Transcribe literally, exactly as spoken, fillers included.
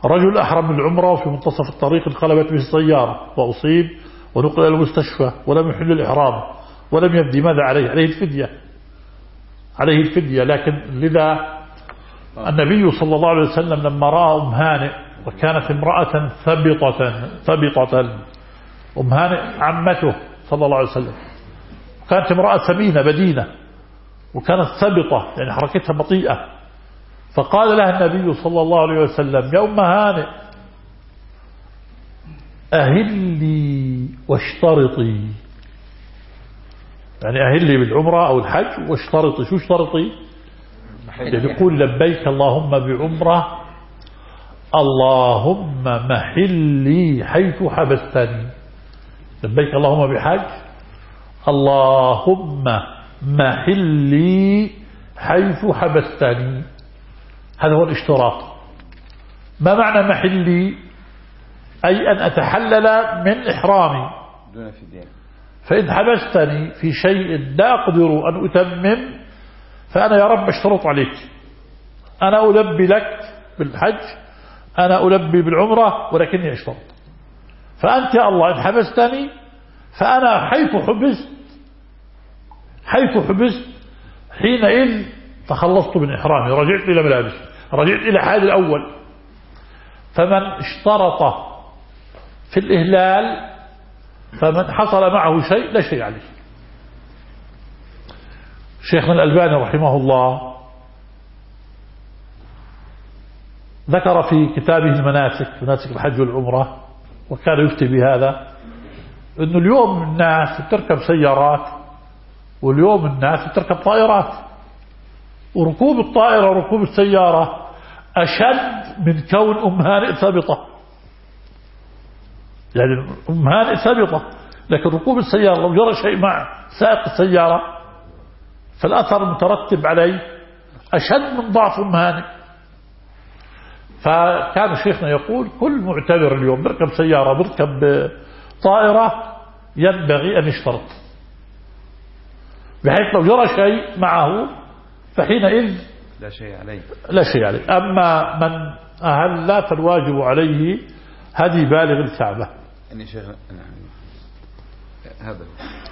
رجل أحرم بالعمرة وفي منتصف الطريق انقلبت به السيارة وأصيب ونقل إلى المستشفى ولم يحل الإحرام ولم يبدي، ماذا عليه؟ عليه الفدية، عليه الفدية. لكن لذا النبي صلى الله عليه وسلم لما رأى أم هانئ وكانت امرأة ثبطة ثبطة أم هانئ عمته صلى الله عليه وسلم، كانت امرأة سمينة بدينة وكانت ثبطة يعني حركتها بطيئة، فقال لها النبي صلى الله عليه وسلم يا أم هانئ أهلي واشترطي، يعني أهلي بالعمرة أو الحج واشترطي. شو اشترطي؟ يعني يقول لبيك اللهم بعمرة اللهم محلي حيث حبستني، لبيك اللهم بحج اللهم محلي حيث حبستني، هذا هو الاشتراط. ما معنى محلي؟ أي أن أتحلل من إحرامي دون فدية، فإن حبستني في شيء لا أقدر أن أتمم فأنا يا رب اشترط عليك، أنا ألبي لك بالحج، أنا ألبي بالعمرة ولكني اشترط، فأنت يا الله إن حبستني فأنا حيث حبست حيث حبست حينئذ تخلصت من إحرامي، رجعت إلى ملابسي، رجعت إلى حالي الأول. فمن اشترط في الإهلال فمن حصل معه شيء لا شيء عليه. شيخنا الألباني رحمه الله ذكر في كتابه المناسك، مناسك الحج والعمرة، وكان يفتي بهذا، أنه اليوم الناس تركب سيارات واليوم الناس تركب طائرات، وركوب الطائرة وركوب السيارة أشد من كون أم هانئ ثابطة، يعني أم هانئ ثابطة، لكن ركوب السيارة لو جرى شيء مع سائق السيارة فالأثر المترتب عليه أشد من ضعف أم هانئ. فكان شيخنا يقول كل معتبر اليوم بركب سيارة بركب طائرة ينبغي أن يشترط، بحيث لو جرى شيء معه فحينئذ لا شيء عليه لا شيء عليه. أما من أهل فالواجب عليه هدي بالغ الكعبة. يعني شيخ هذا